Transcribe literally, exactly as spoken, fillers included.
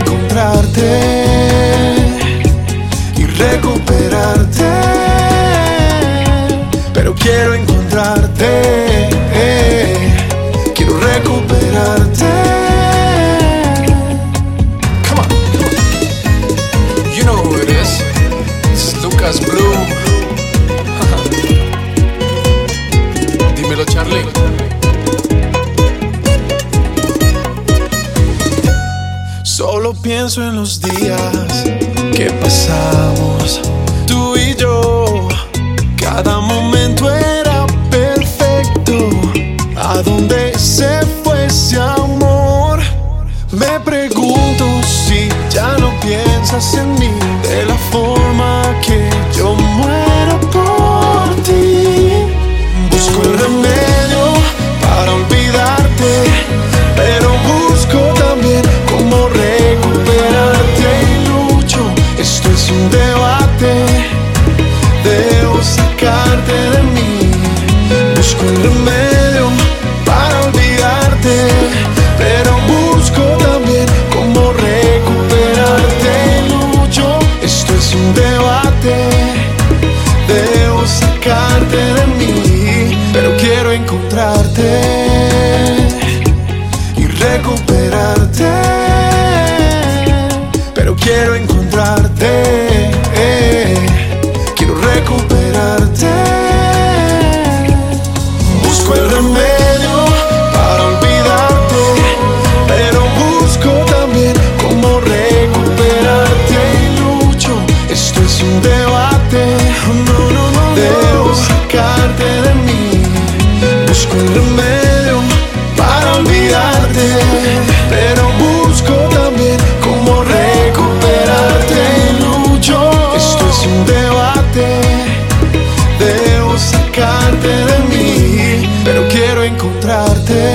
encontrarte y recuperarte, pero quiero encontrarte, quiero recuperarte. Come on, come on. You know who it is. It's Lucas Blue. Dímelo, Charlie. Solo pienso en los días que pasamos, tú y yo. Cada momento era perfecto. ¿A dónde se fue ese amor? Me pregunto si ya no piensas en mí de la forma que yo muero por ti. Busco el remedio para olvidarte, pero busco también cómo recuperarte y lucho. Esto es un debate, debo sacarte de mí. Busco el remedio para olvidarte, pero busco también cómo recuperarte y lucho. Esto es un debate, debo sacarte de mí, pero quiero encontrarte y recuperarte, pero quiero encontrarte, quiero recuperarte. Busco el remedio para olvidarte, pero busco también cómo recuperarte y lucho. Esto es un debate, no, no, no, debo sacarte de mí. Busco el remedio para olvidarte, pero busco también cómo recuperarte y lucho. Esto es un debate, debo sacarte de mí, pero quiero encontrarte